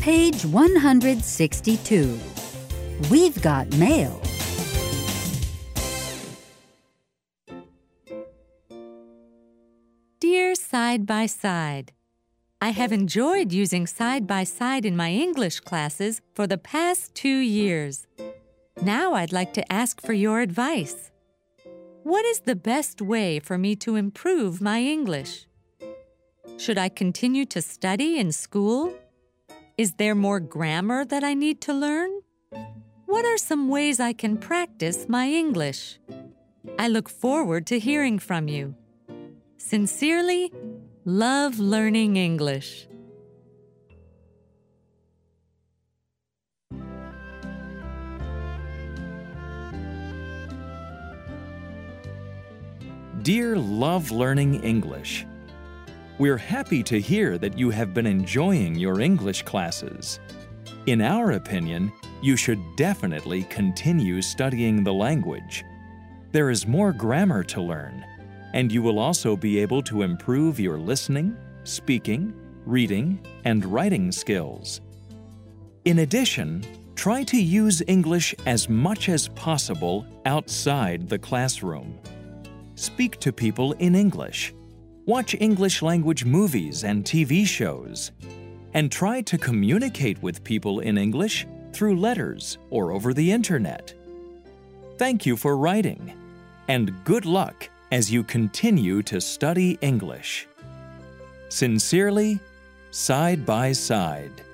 Page 162. We've got mail. Dear Side by Side, I have enjoyed using Side by Side in my English classes for the past 2 years. Now I'd like to ask for your advice. What is the best way for me to improve my English? Should I continue to study in school? Is there more grammar that I need to learn? What are some ways I can practice my English? I look forward to hearing from you. Sincerely, Love Learning English. Dear Love Learning English, we're happy to hear that you have been enjoying your English classes. In our opinion, you should definitely continue studying the language. There is more grammar to learn, and you will also be able to improve your listening, speaking, reading, and writing skills. In addition, try to use English as much as possible outside the classroom. Speak to people in English. Watch English language movies and TV shows. And try to communicate with people in English through letters or over the internet. Thank you for writing, and good luck as you continue to study English. Sincerely, Side by Side.